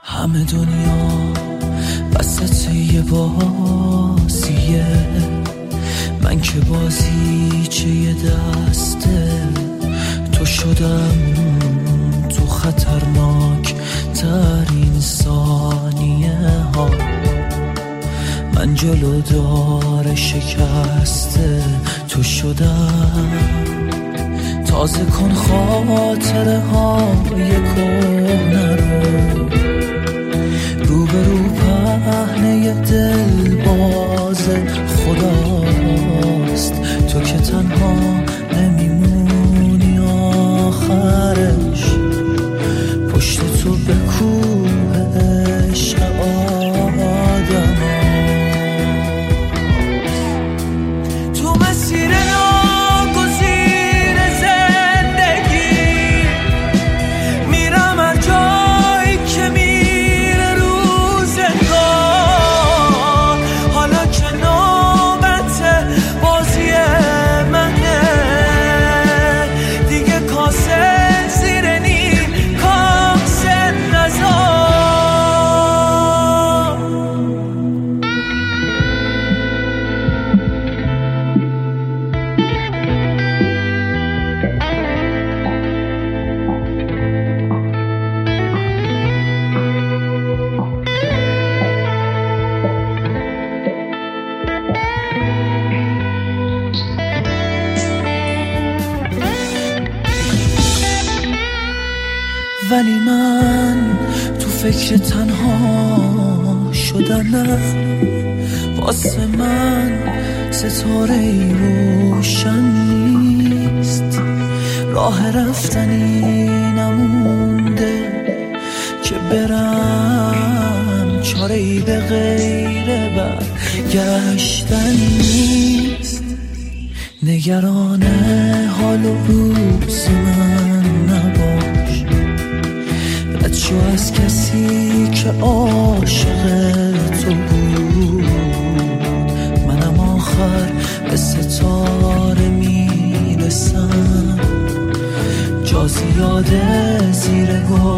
همه دنیا وسط یه بازیه، من که بازیچه یه دسته تو شدم تو خطرناک ترین ثانیه ها. من جلو دار شکسته تو شدم، تازه کن خاطره های کهنه رو به رو پهنه دل باز خداست. تو که تنها نمیمونی آخرش، پشت تو به کوه عشق آدم تو مسیر ناگزیر زندگی میرم هر جایی که میره روزگار. حالا که نوبت بازی منه، دیگه کاسه زیر نیم کاسه نزار. ولی من تو فکر تنها شدنم، واسه من ستاره روشن نیست. راه رفتنی نمونده که برم، چاره‌ای به غیر برگشتن نیست. نگران حال و روز من نباش، شو از کسی که عاشق تو بود. منم آخر به ستاره میرسم، جا زیاده زیر گل